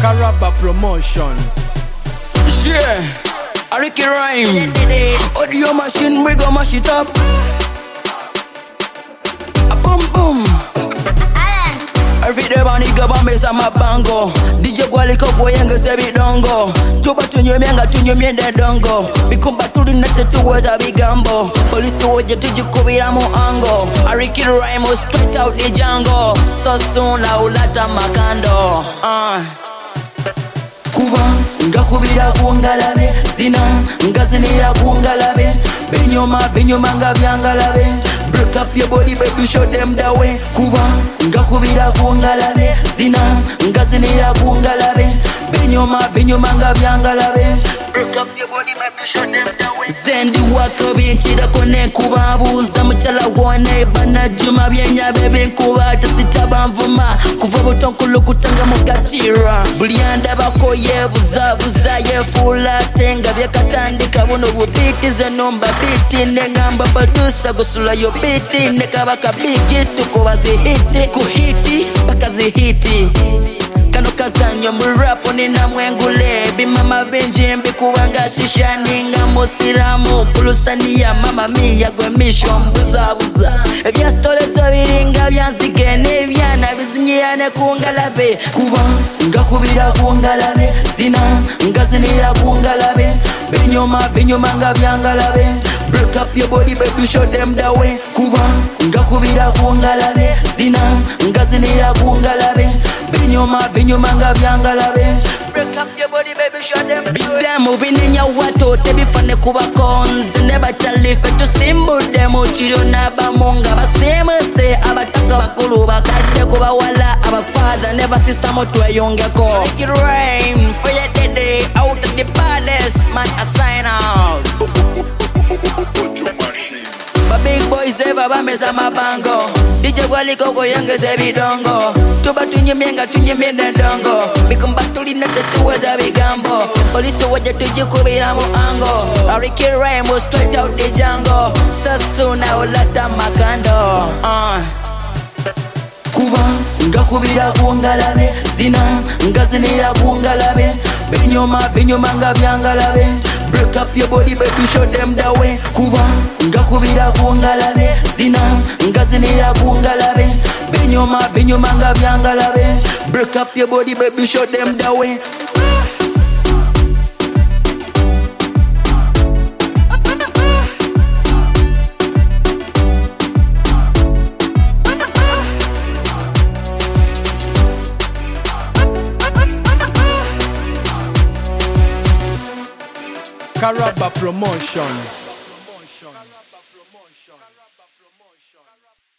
Caraba Promotions. Yeah, Ricky Rhyme. Audio machine, we go mash it up. A boom boom. Every day bani gaba mesa mabango. DJ Gwali koko yenge sebi dongo. Tuba tunyomyenga tunyomyende dongo. Bikumba tuli nete tuweza bigambo. Polisi woje tujikubira mu ango. Ricky Rhyme straight out the jungle. So soon la ulata makando. Kuba ngakubira kuongalabe zina ngazinira kuongalabe benyoma nga byangalabe. Break up your body baby, show them the way. Kuba ngakubira kuongalabe zina ngazinira kuongalabe benyoma nga byangalabe. Break up your body baby, show them the way. Zendi wako binchira kone kubabuza muchala wone bana juma byenya bebe nkuba tasitaba mvuma kuva butonkulu kutanga mugachira bulyanda bakoye buzabuza yefula tenga byakatandika buno bubiti ze nomba biti nengamba badusa gusula yo biti nekabaka biki tukubazi hiti kuhiti bakazi hiti kano kazanyo murapo nina mwengule bimama benje mbikuwanga shishani nga musiramu pulusani ya mama miya gwe misho mbuzabuza ebya stories wabiringa byanzige nebyana bizinyirane kuongalabe. Kuba ngakubira kuongalabe zina ngazinira kuongalabe benyoma nga byangalabe. Break up your body baby, show them the way. Kuba ngakubira kuongalabe zina ngazinira kuongalabe benyoma nga byangalabe. Break up your body baby, show them the way. Big them ubininya wato tebifane kuba cons never chalife to symbol them uchiro nabamunga basemese abataka bakulu bakadde kuba wala aba father never sister motweyongeko. Ricky Rhyme for your day out of the baddest man I sign out. Ba big boys eva bameza mabango. DJ Gwali koko yengeze bidongo. Tuba tunyemyenga tunyemyende dongo. Bikumba tuli nete tuweza bigambo. Polisi woje tujikubira mu ango. Ricky Rhyme was straight out the jungle. Sasuna ulata makando. Kuba ngakubira kuongalabe zina ngazinira kuongalabe benyoma nga byangalabe. Break up your body baby, show them the way. Kuba ngakubira kuongalabe zina ngazinira kuongalabe benyoma nga byangalabe. Break up your body baby, show them the way. Caraba Promotions.